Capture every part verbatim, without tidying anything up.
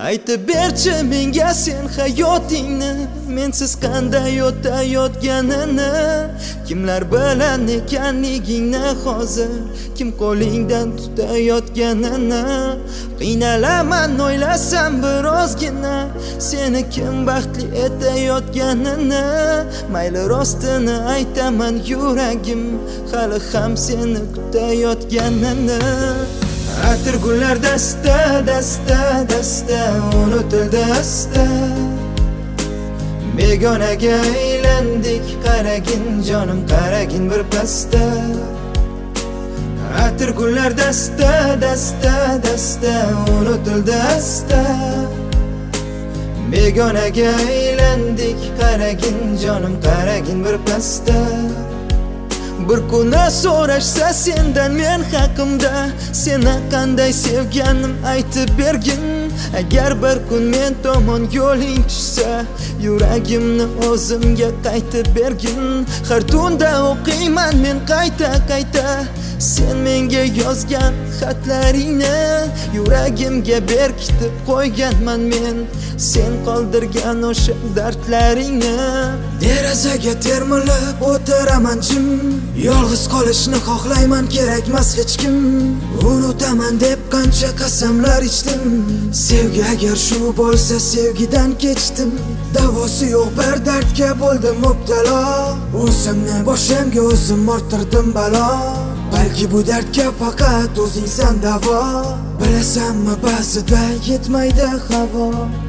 Aytib berchi menga sen hayotingni, mensiz qanday o'tayotganini. Kimlar bilan ekanligingni hozir, kim qo'lingdan tutayotganini. Qiynalaman o'ylasam birozgina, seni kim baxtli etayotganini. Mayli rostini aytaman, yuragim hali ham seni kutayotganini. Atir gullar dasta dasta dasta unutildi asta. Begonaga aylandik, qaragin jonim qaragin bir pasta. Atir gullar dasta dasta dasta unutildi asta. Begonaga aylandik, qaragin jonim qaragin bir pasta. Bir kuni so'rashsa sendan men haqimda, seni qanday sevganim aytib bergin. Agar bir kun men tomon yo'ling tushsa, yuragimni o'zimga qaytib bergin. Har tunda o'qiyman men qayta qayta sen menga yozgan xatlaringni. Yuragimga berkitib qo'yganman men sen qoldirgan o'sha dardlaringni. Derazaga termilib o'tiraman jim, yolg'iz qolishni xohlayman, kerakmas hech kim. Unutaman deb qancha qasamlar ichdim, sevgi agar shu bo'lsa sevgidan kechdim. Davosi yo'q bir dardga bo'ldim mubtalo, o'zimni boshimga o'zim orttirdim balo. Balki bu dardga faqat o'zingsan davo, bilasanmi ba'zida yetmaydi havo.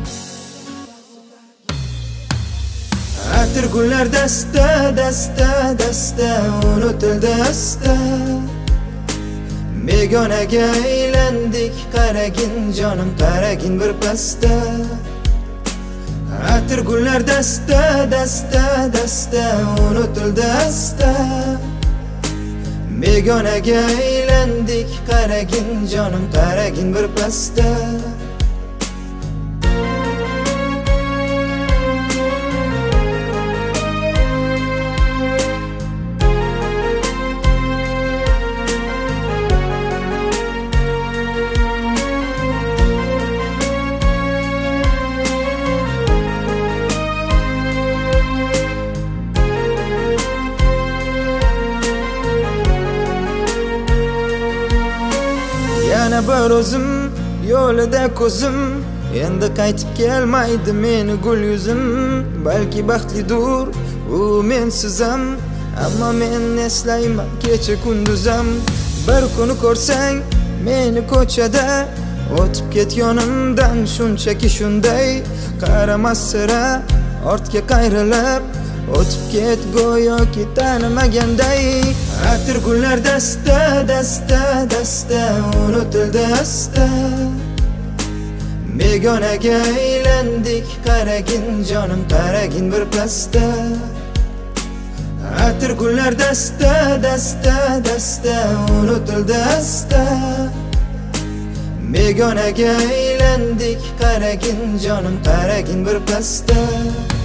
Atir gullar dasta dasta dasta unutildi asta. Begonaga aylandik, qaragin jonim qaragin bir pasta. Atir gullar dasta dasta dasta unutildi asta. Begonaga aylandik, qaragin jonim qaragin bir pasta. Yana bir o'zim yo'lida ko'zim, endi qaytib kelmaydi meni gul yuzim. Balki baxtlidir u mensizam, ammo men eslayman kecha kunduzam. Bir kuni ko'rsang meni ko'chada, o'tib ket yonimdan shunchaki shunday. Qaramas sira ortga qayrilib, o'tib ket go'yoki tanimaganday. Atir gullar dasta dasta dasta unutildi asta. Begonaga aylandik, qaragin jonim qaragin bir pasta. Atir gullar dasta dasta dasta unutildi asta. Begonaga aylandik, qaragin jonim qaragin bir pasta.